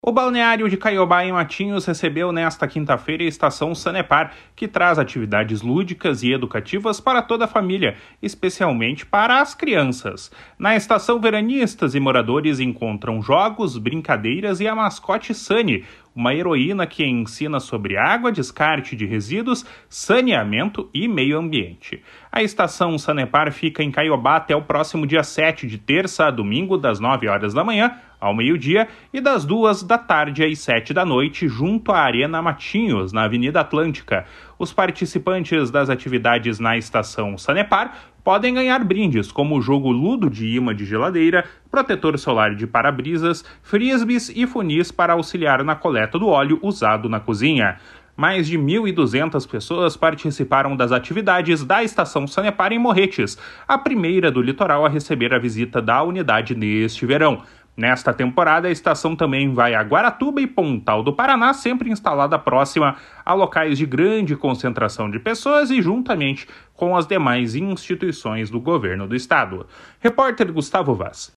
O balneário de Caiobá, em Matinhos, recebeu nesta quinta-feira a estação Sanepar, que traz atividades lúdicas e educativas para toda a família, especialmente para as crianças. Na estação, veranistas e moradores encontram jogos, brincadeiras e a mascote Sunny, uma heroína que ensina sobre água, descarte de resíduos, saneamento e meio ambiente. A estação Sanepar fica em Caiobá até o próximo dia 7, de terça a domingo, das 9 horas da manhã ao meio-dia e das 2 da tarde às 7 da noite, junto à Arena Matinhos, na Avenida Atlântica. Os participantes das atividades na estação Sanepar podem ganhar brindes, como o jogo Ludo de imã de geladeira, protetor solar de para-brisas, frisbees e funis para auxiliar na coleta do óleo usado na cozinha. Mais de 1.200 pessoas participaram das atividades da estação Sanepar em Morretes, a primeira do litoral a receber a visita da unidade neste verão. Nesta temporada, a estação também vai a Guaratuba e Pontal do Paraná, sempre instalada próxima a locais de grande concentração de pessoas e juntamente com as demais instituições do governo do estado. Repórter Gustavo Vaz.